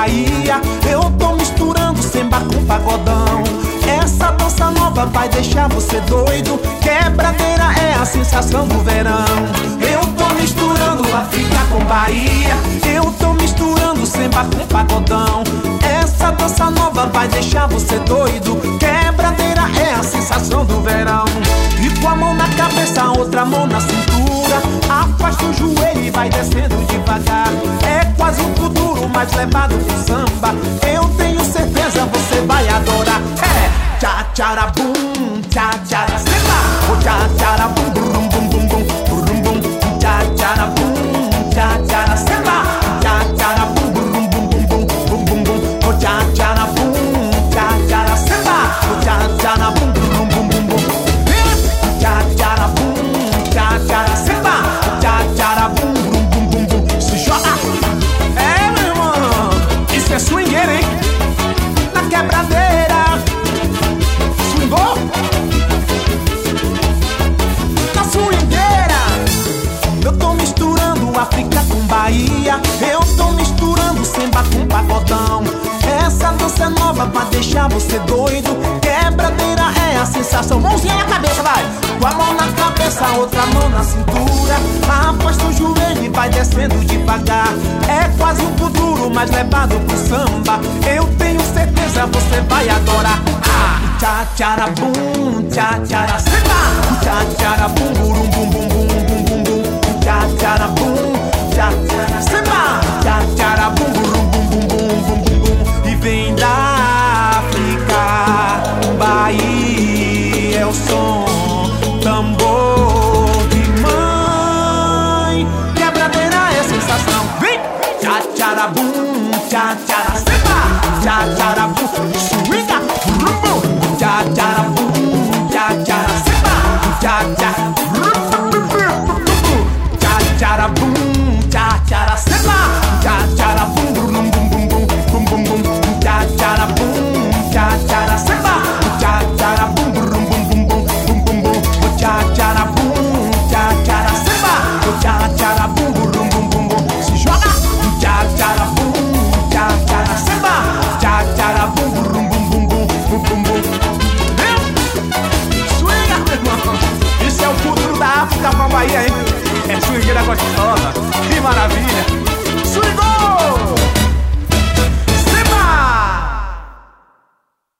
Bahia. Eu tô misturando samba com pagodão. Essa dança nova vai deixar você doido. Quebradeira é a sensação do verão. Eu tô misturando África com Bahia. Eu tô misturando samba com pagodão. Essa dança nova vai deixar você doido. Quebradeira é a sensação do verão. E com a mão na cabeça, outra mão na cintura, afasta o joelho e vai descendo devagar. É quase um kuduro, mas levado pro samba. Eu tenho certeza você vai adorar. É tchá-tchara-bum, tchá-tchara-samba. O tchá-tchara-bum, bum, bum, bum, bum, bum, bum. Tchá-tchara-bum, tchá-tchara-samba. Tchá-tchara-bum, bum, bum, bum, bum, bum, bum, bum. O tchá-tchara-bum, tchá-tchara-samba. O tchá-tchara-bum, bum, bum, bum, bum. Tchá-tchara-bum, tchá-tchara-samba. Tchá-tchara-bum, bum, bum, bum, bum. Se joga. É, meu irmão, isso é swingueira, hein? Na quebradeira. Swingou? Na swingueira. Eu tô misturando África com Bahia. Eu tô misturando samba com pagodão. Essa dança é nova pra deixar você doido. Quebradeira é a sensação. Mãozinha na cabeça, vai! Com a mão na cabeça, outra mão na cintura, afasta o joelho e vai descendo devagar. É quase um kuduro, mas levado pro samba. Eu tenho certeza você vai adorar. Tchá-tchara-bum, tchá-tchara-samba. Tchá-tchara-bum, burum, bum, bum, bum, bum, bum, bum. Tchá-tchara-bum, tchá-tchara-samba. Tchá-tchara-bum, burum, bum, bum, bum, bum, bum, bum. E vem da África, Bahia é o som, tambor de mãe, quebradeira é sensação. Vem! Tchá-tchara-bum, tchá-tchara-samba. Tchá-tchara